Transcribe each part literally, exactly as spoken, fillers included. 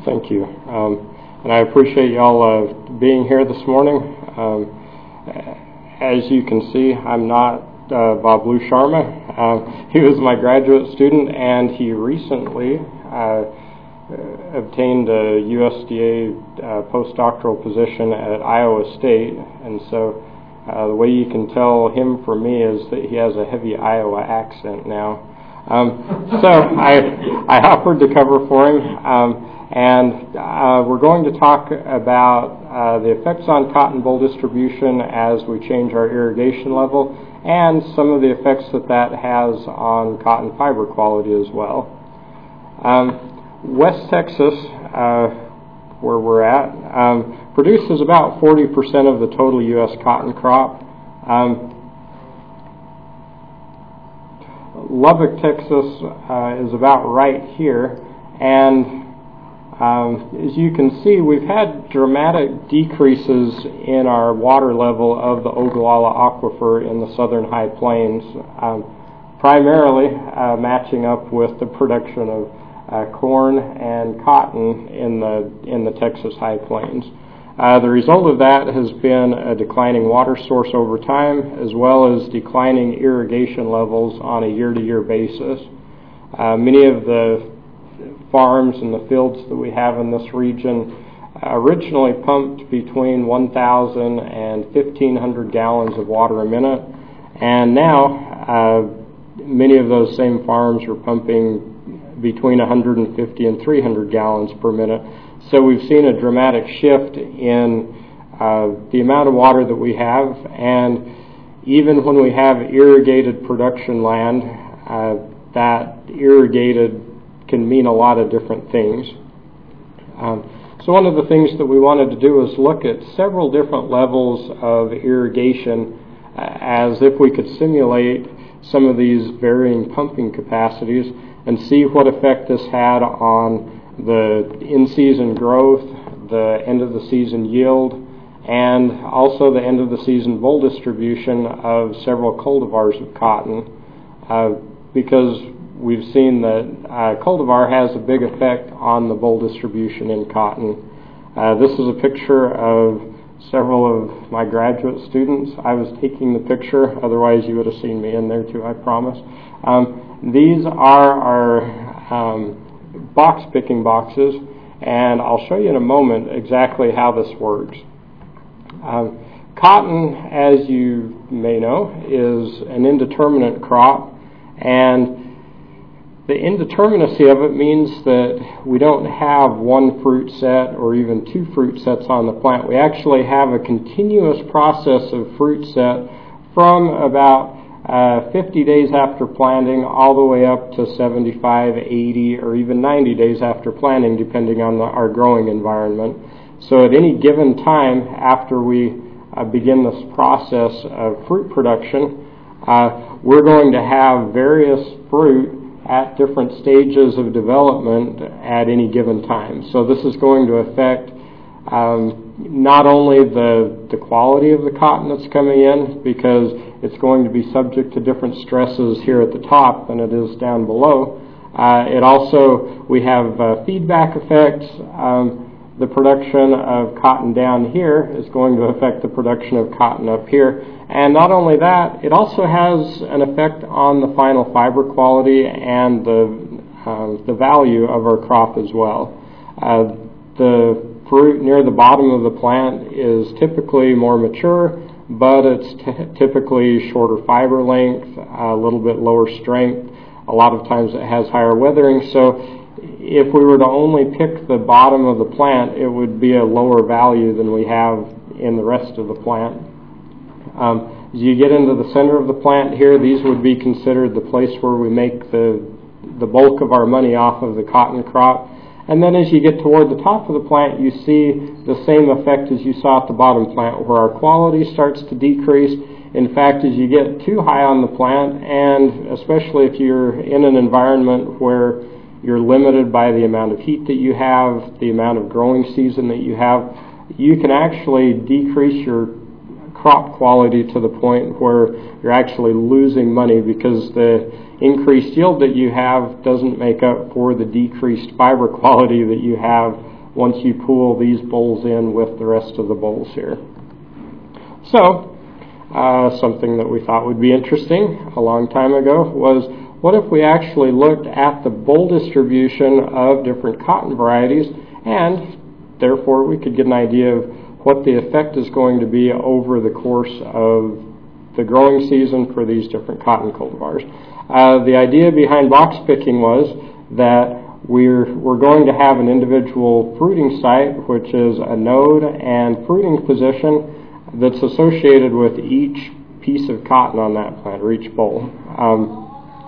Thank you. Um, and I appreciate y'all uh, being here this morning. Um, as you can see, I'm not uh, Bablu Sharma. Um, he was my graduate student, and he recently uh, obtained a U S D A uh, postdoctoral position at Iowa State. And so uh, the way you can tell him from me is that he has a heavy Iowa accent now. Um, so I, I offered to cover for him. Um, And uh, we're going to talk about uh, the effects on cotton boll distribution as we change our irrigation level, and some of the effects that that has on cotton fiber quality as well. Um, West Texas, uh, where we're at, um, produces about forty percent of the total U S cotton crop. Um, Lubbock, Texas uh, is about right here, and Um, as you can see, we've had dramatic decreases in our water level of the Ogallala Aquifer in the southern high plains, um, primarily uh, matching up with the production of uh, corn and cotton in the in the Texas high plains. Uh, the result of that has been a declining water source over time, as well as declining irrigation levels on a year-to-year basis. Uh, many of the farms and the fields that we have in this region uh, originally pumped between one thousand and fifteen hundred gallons of water a minute, and now uh, many of those same farms are pumping between one hundred fifty and three hundred gallons per minute. So we've seen a dramatic shift in uh, the amount of water that we have, and even when we have irrigated production land, uh, that irrigated can mean a lot of different things. Um, so one of the things that we wanted to do is look at several different levels of irrigation uh, as if we could simulate some of these varying pumping capacities and see what effect this had on the in-season growth, the end-of-the-season yield, and also the end-of-the-season boll distribution of several cultivars of cotton, uh, because we've seen that uh, cultivar has a big effect on the boll distribution in cotton. Uh, this is a picture of several of my graduate students. I was taking the picture, otherwise you would have seen me in there too, I promise. Um, these are our um, box picking boxes, and I'll show you in a moment exactly how this works. Um, cotton, as you may know, is an indeterminate crop, and the indeterminacy of it means that we don't have one fruit set or even two fruit sets on the plant. We actually have a continuous process of fruit set from about uh, fifty days after planting all the way up to seventy-five, eighty, or even ninety days after planting, depending on the, our growing environment. So at any given time after we uh, begin this process of fruit production, uh, we're going to have various fruit at different stages of development at any given time. So this is going to affect um, not only the, the quality of the cotton that's coming in, because it's going to be subject to different stresses here at the top than it is down below. Uh, it also, we have uh, feedback effects. Um, the production of cotton down here is going to affect the production of cotton up here. And not only that, it also has an effect on the final fiber quality and the uh, the value of our crop as well. Uh, the fruit near the bottom of the plant is typically more mature, but it's t- typically shorter fiber length, a little bit lower strength. A lot of times it has higher weathering. So if we were to only pick the bottom of the plant, it would be a lower value than we have in the rest of the plant. Um, as you get into the center of the plant here, these would be considered the place where we make the the bulk of our money off of the cotton crop. And then as you get toward the top of the plant, you see the same effect as you saw at the bottom plant, where our quality starts to decrease. In fact, as you get too high on the plant, and especially if you're in an environment where you're limited by the amount of heat that you have, the amount of growing season that you have, you can actually decrease your crop quality to the point where you're actually losing money, because the increased yield that you have doesn't make up for the decreased fiber quality that you have once you pool these bowls in with the rest of the bowls here. So, uh, something that we thought would be interesting a long time ago was, what if we actually looked at the bowl distribution of different cotton varieties, and therefore we could get an idea of what the effect is going to be over the course of the growing season for these different cotton cultivars. Uh, the idea behind box picking was that we're, we're going to have an individual fruiting site, which is a node and fruiting position that's associated with each piece of cotton on that plant, or each bowl. Um,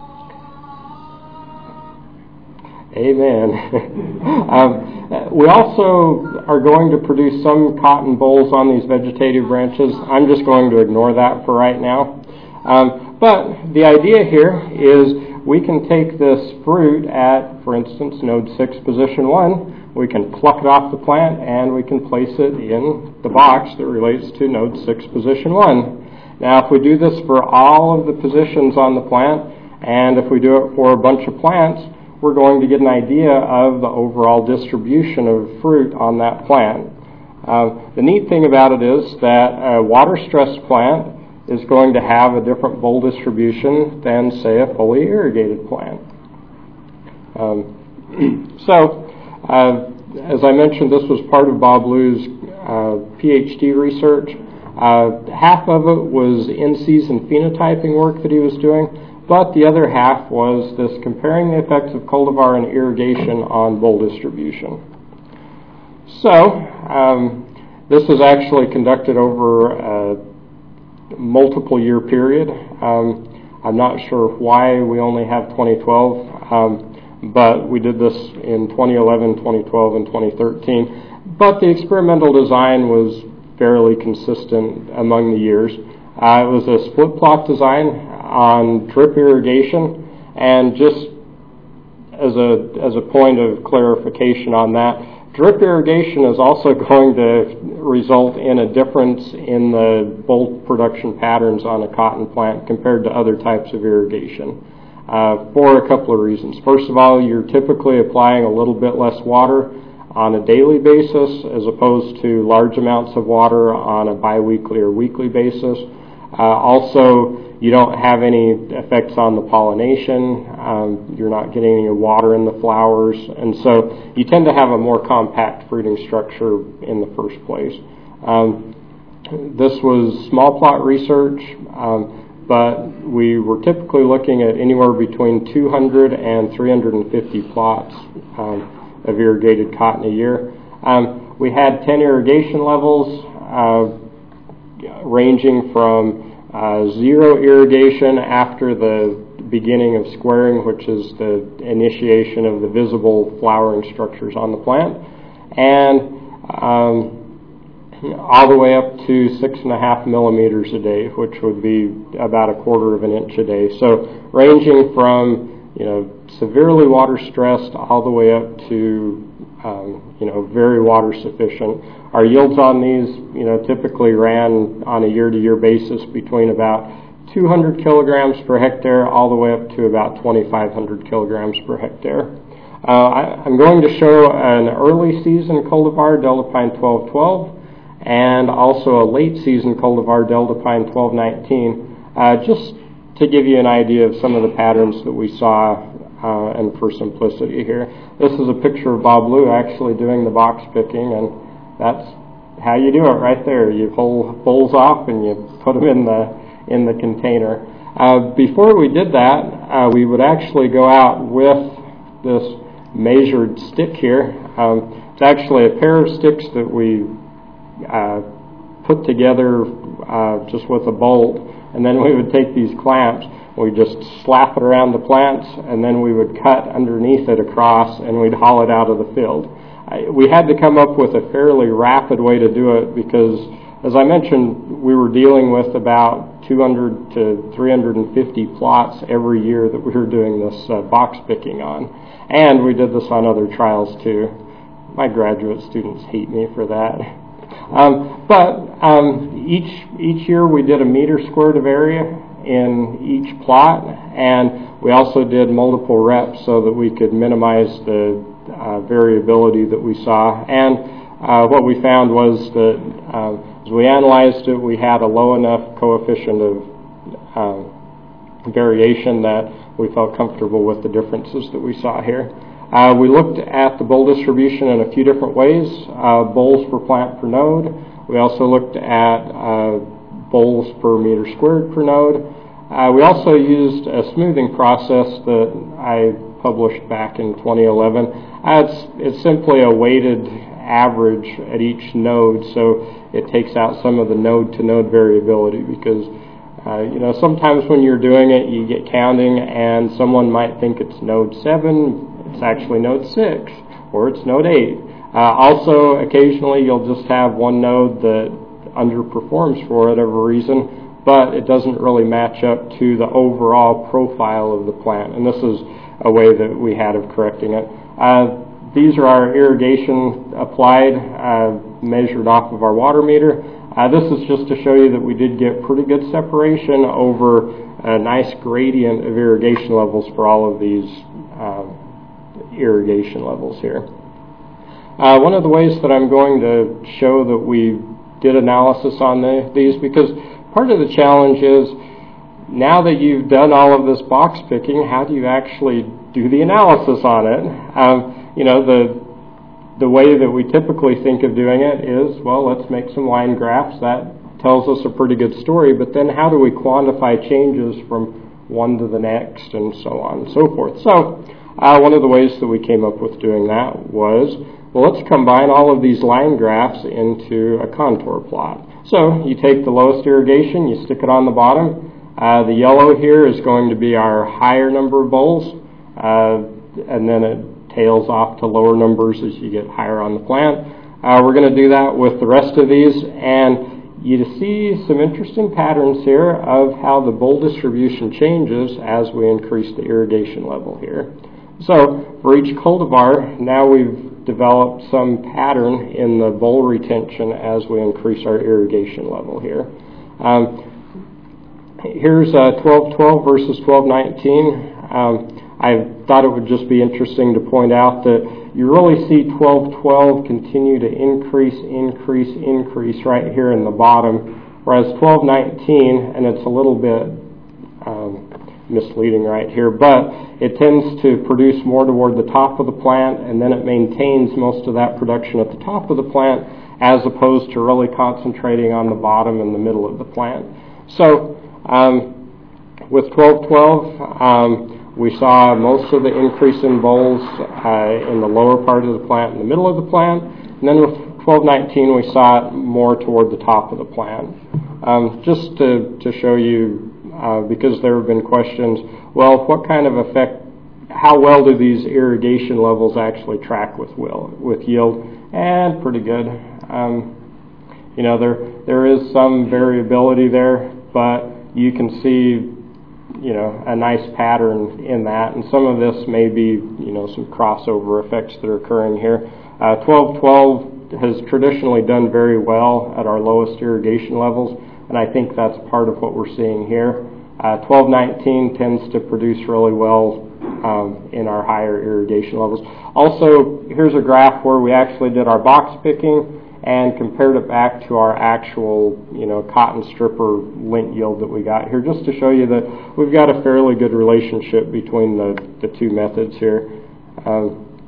Amen. um, we also are going to produce some cotton bolls on these vegetative branches. I'm just going to ignore that for right now. Um, but the idea here is we can take this fruit at, for instance, node six, position one. We can pluck it off the plant and we can place it in the box that relates to node six, position one. Now, if we do this for all of the positions on the plant, and if we do it for a bunch of plants, we're going to get an idea of the overall distribution of fruit on that plant. Um, the neat thing about it is that a water-stressed plant is going to have a different bowl distribution than, say, a fully irrigated plant. Um, so, uh, as I mentioned, this was part of Bob Liu's uh, PhD research. Uh, half of it was in-season phenotyping work that he was doing, but the other half was this comparing the effects of cultivar and irrigation on bowl distribution. So, um, this was actually conducted over a multiple year period. Um, I'm not sure why we only have twenty twelve, um, but we did this in twenty eleven, twenty twelve, and twenty thirteen. But the experimental design was fairly consistent among the years. Uh, it was a split plot design on drip irrigation, and just as a as a point of clarification on that, drip irrigation is also going to result in a difference in the bowl production patterns on a cotton plant compared to other types of irrigation uh, for a couple of reasons. First of all, you're typically applying a little bit less water on a daily basis as opposed to large amounts of water on a biweekly or weekly basis. Uh, also, you don't have any effects on the pollination. Um, you're not getting any water in the flowers, and so you tend to have a more compact fruiting structure in the first place. Um, this was small plot research, um, but we were typically looking at anywhere between two hundred and three hundred fifty plots um, of irrigated cotton a year. Um, we had ten irrigation levels, uh, ranging from uh, zero irrigation after the beginning of squaring, which is the initiation of the visible flowering structures on the plant, and um, all the way up to six and a half millimeters a day, which would be about a quarter of an inch a day. So ranging from, you know, severely water stressed all the way up to Um, you know, very water sufficient. Our yields on these, you know, typically ran on a year-to-year basis between about two hundred kilograms per hectare all the way up to about twenty-five hundred kilograms per hectare. Uh, I, I'm going to show an early season cultivar, Delta Pine twelve twelve, and also a late season cultivar, Delta Pine twelve nineteen, uh, just to give you an idea of some of the patterns that we saw. Uh, and for simplicity here, this is a picture of Bob Liu actually doing the box picking, and that's how you do it right there. You pull bowls off and you put them in the in the container. Uh, before we did that, uh, we would actually go out with this measured stick here. Um, it's actually a pair of sticks that we uh, put together uh, just with a bolt, and then we would take these clamps. We just slap it around the plants, and then we would cut underneath it across, and we'd haul it out of the field. I, we had to come up with a fairly rapid way to do it because, as I mentioned, we were dealing with about two hundred to three hundred fifty plots every year that we were doing this uh, box picking on. And we did this on other trials too. My graduate students hate me for that. Um, but um, each each year we did a meter squared of area in each plot, and we also did multiple reps so that we could minimize the uh, variability that we saw. And uh, what we found was that uh, as we analyzed it, we had a low enough coefficient of uh, variation that we felt comfortable with the differences that we saw here. Uh, we looked at the bowl distribution in a few different ways, uh, bowls per plant per node. We also looked at uh, bowls per meter squared per node. Uh, we also used a smoothing process that I published back in twenty eleven. Uh, it's, it's simply a weighted average at each node, so it takes out some of the node-to-node variability because Uh, you know, sometimes when you're doing it, you get counting, and someone might think it's node seven, it's actually node six, or it's node eight. Uh, also, occasionally you'll just have one node that underperforms for whatever reason, but it doesn't really match up to the overall profile of the plant, and this is a way that we had of correcting it. Uh, these are our irrigation applied, uh, measured off of our water meter. Uh, this is just to show you that we did get pretty good separation over a nice gradient of irrigation levels for all of these uh, irrigation levels here. Uh, one of the ways that I'm going to show that we did analysis on the, these, because part of the challenge is now that you've done all of this box picking, how do you actually do the analysis on it? Um, you know, the The way that we typically think of doing it is, well, let's make some line graphs. That tells us a pretty good story, but then how do we quantify changes from one to the next and so on and so forth? So uh, one of the ways that we came up with doing that was, well, let's combine all of these line graphs into a contour plot. So you take the lowest irrigation, you stick it on the bottom. Uh, the yellow here is going to be our higher number of bowls, uh, and then it tails off to lower numbers as you get higher on the plant. Uh, we're going to do that with the rest of these, and you see some interesting patterns here of how the bowl distribution changes as we increase the irrigation level here. So for each cultivar, now we've developed some pattern in the bowl retention as we increase our irrigation level here. Um, here's uh, twelve twelve versus twelve nineteen. Um, I thought it would just be interesting to point out that you really see twelve twelve continue to increase, increase, increase right here in the bottom, whereas twelve nineteen, and it's a little bit um, misleading right here, but it tends to produce more toward the top of the plant, and then it maintains most of that production at the top of the plant, as opposed to really concentrating on the bottom and the middle of the plant. So um, with twelve twelve, um, we saw most of the increase in bowls uh, in the lower part of the plant, in the middle of the plant. And then with twelve nineteen, we saw it more toward the top of the plant. Um, just to, to show you, uh, because there have been questions, well, what kind of effect, how well do these irrigation levels actually track with, will, with yield? And pretty good. Um, you know, there there is some variability there, but you can see, you know, a nice pattern in that, and some of this may be, you know, some crossover effects that are occurring here. Uh, twelve twelve has traditionally done very well at our lowest irrigation levels, and I think that's part of what we're seeing here. Uh, twelve nineteen tends to produce really well um, in our higher irrigation levels. Also, here's a graph where we actually did our box picking and compared it back to our actual, you know, cotton stripper lint yield that we got here, just to show you that we've got a fairly good relationship between the, the two methods here. Um,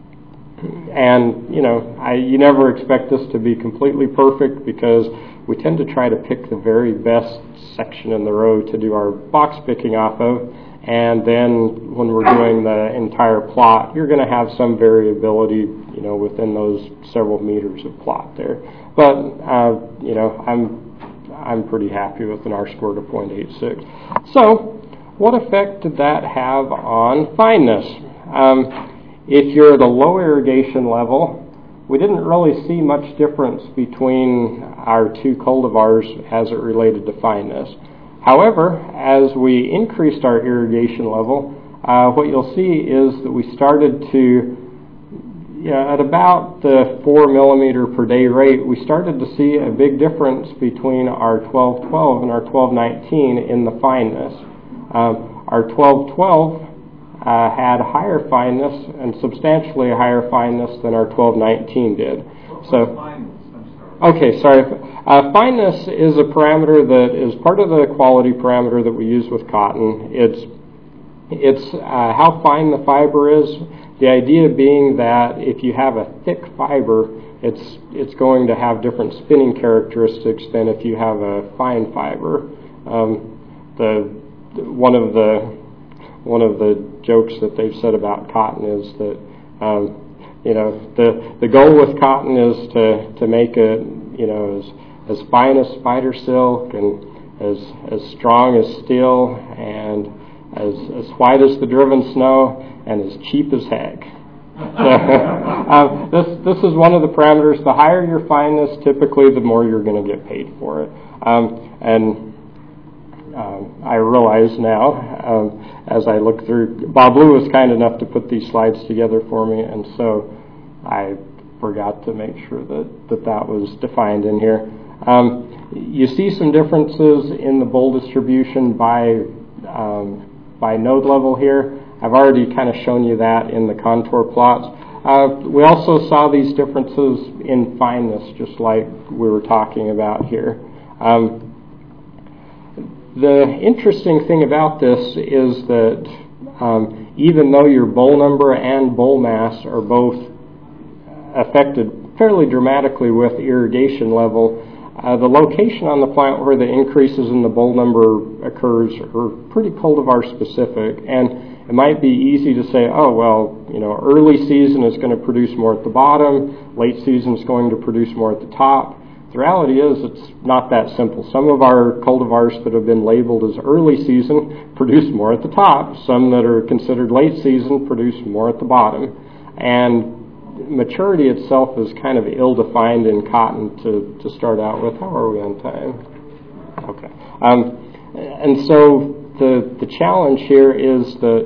and, you know, I, you never expect this to be completely perfect because we tend to try to pick the very best section in the row to do our box picking off of. And then when we're doing the entire plot, you're going to have some variability, you know, within those several meters of plot there. But, uh, you know, I'm I'm pretty happy with an R squared of zero point eight six. So, what effect did that have on fineness? Um, if you're at a low irrigation level, we didn't really see much difference between our two cultivars as it related to fineness. However, as we increased our irrigation level, uh, what you'll see is that we started to, you know, at about the four millimeter per day rate, we started to see a big difference between our twelve twelve and our twelve nineteen in the fineness. Um, our twelve twelve uh, had higher fineness and substantially higher fineness than our twelve nineteen did. What's so, fineness? I'm sorry. Okay, sorry. Uh, fineness is a parameter that is part of the quality parameter that we use with cotton. It's it's uh, how fine the fiber is. The idea being that if you have a thick fiber, it's it's going to have different spinning characteristics than if you have a fine fiber. Um, the one of the one of the jokes that they've said about cotton is that um, you know the the goal with cotton is to to make it you know as as fine as spider silk and as as strong as steel and as as white as the driven snow and as cheap as heck. So, uh, this this is one of the parameters. The higher your fineness, typically, the more you're going to get paid for it. Um, and um, I realize now, um, as I look through, Bob Lou was kind enough to put these slides together for me, and so I forgot to make sure that that, that was defined in here. Um, you see some differences in the bowl distribution by um, by node level here. I've already kind of shown you that in the contour plots. Uh, we also saw these differences in fineness, just like we were talking about here. Um, the interesting thing about this is that um, even though your bowl number and bowl mass are both affected fairly dramatically with irrigation level, Uh, the location on the plant where the increases in the bowl number occurs are pretty cultivar specific, and it might be easy to say, oh, well, you know, early season is going to produce more at the bottom, late season is going to produce more at the top. The reality is it's not that simple. Some of our cultivars that have been labeled as early season produce more at the top. Some that are considered late season produce more at the bottom. And maturity itself is kind of ill-defined in cotton to, to start out with. How are we on time? Okay. Um, and so the the challenge here is that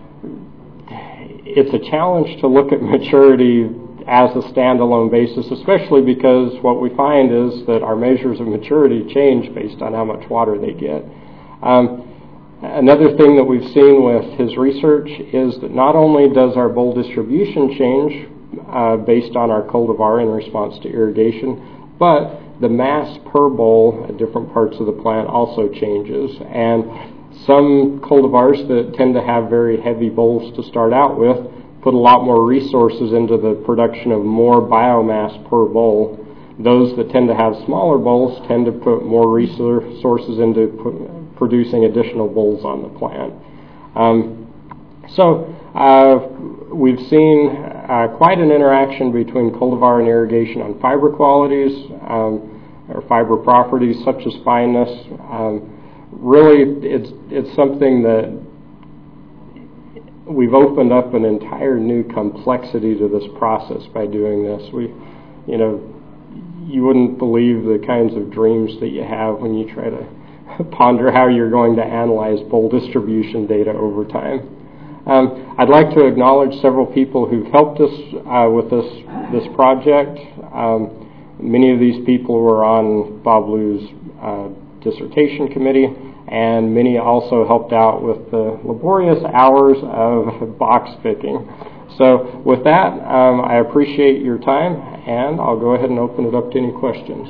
it's a challenge to look at maturity as a standalone basis, especially because what we find is that our measures of maturity change based on how much water they get. Um, Another thing that we've seen with his research is that not only does our bowl distribution change uh, based on our cultivar in response to irrigation, but the mass per bowl at different parts of the plant also changes. And some cultivars that tend to have very heavy bowls to start out with put a lot more resources into the production of more biomass per bowl. Those that tend to have smaller bowls tend to put more resources into put, producing additional bowls on the plant. Um, so uh, we've seen uh, quite an interaction between cultivar and irrigation on fiber qualities um, or fiber properties such as fineness. Um, really, it's it's something that we've opened up an entire new complexity to this process by doing this. We, you know, you wouldn't believe the kinds of dreams that you have when you try to ponder how you're going to analyze bowl distribution data over time. Um, I'd like to acknowledge several people who've helped us uh, with this this project. Um, many of these people were on Bob Lou's uh, dissertation committee, and many also helped out with the laborious hours of box picking. So with that, um, I appreciate your time, and I'll go ahead and open it up to any questions.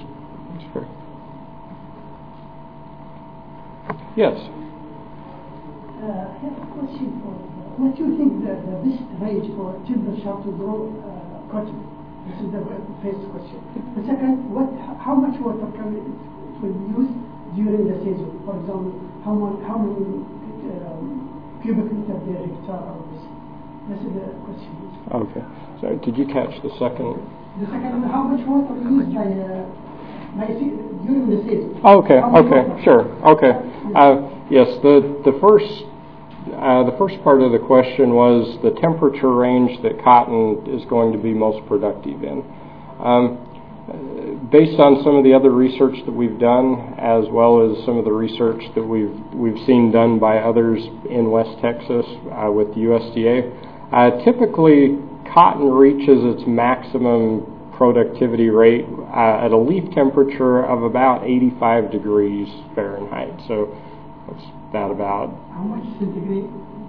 Yes? Uh, I have a question for uh, what do you think the, the best range for temperature to grow uh, cotton? This is the first question. The second, what, how much water can it, it will be used during the season? For example, how, much, how many um, cubic meter per hectare or this? This is the question. Okay. So did you catch the second? The second, how much water used by, uh, by during the season? Okay. Okay. Sure. Okay. Uh, yes. The the first uh, the first part of the question was the temperature range that cotton is going to be most productive in. Um, based on some of the other research that we've done, as well as some of the research that we've we've seen done by others in West Texas uh, with the U S D A, uh, typically cotton reaches its maximum productivity rate uh, at a leaf temperature of about eighty-five degrees Fahrenheit. So what's that about? How much centigrade?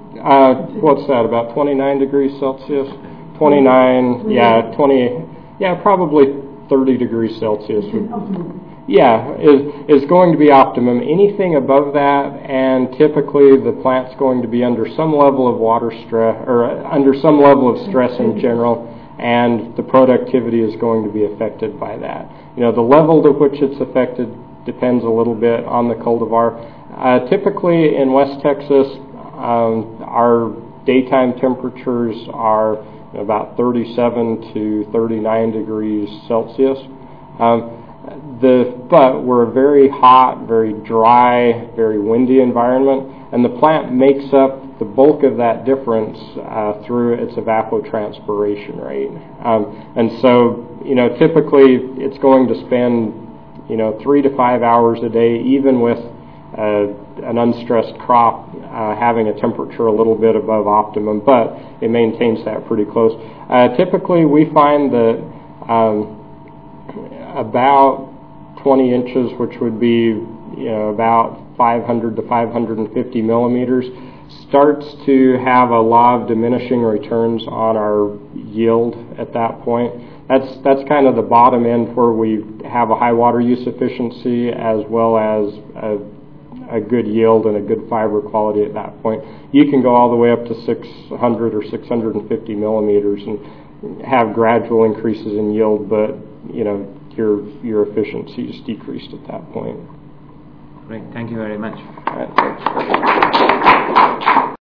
Uh, what's that, about twenty-nine degrees Celsius? twenty-nine, yeah, twenty, yeah, probably thirty degrees Celsius. Yeah, is is going to be optimum. Anything above that, and typically the plant's going to be under some level of water stress, or under some level of stress in general, and the productivity is going to be affected by that. You know, the level to which it's affected depends a little bit on the cultivar. Uh, typically in West Texas, um, our daytime temperatures are about thirty-seven to thirty-nine degrees Celsius. Um, The, but we're a very hot, very dry, very windy environment, and the plant makes up the bulk of that difference uh, through its evapotranspiration rate. Um, and so, you know, typically it's going to spend, you know, three to five hours a day, even with uh, an unstressed crop uh, having a temperature a little bit above optimum, but it maintains that pretty close. Uh, typically, we find that um, about twenty inches, which would be, you know, about five hundred to five hundred fifty millimeters, starts to have a law of diminishing returns on our yield at that point. That's that's kind of the bottom end where we have a high water use efficiency as well as a, a good yield and a good fiber quality at that point. You can go all the way up to six hundred or six hundred fifty millimeters and have gradual increases in yield, but, you know, your your efficiency is decreased at that point. Great, thank you very much. All right, thanks.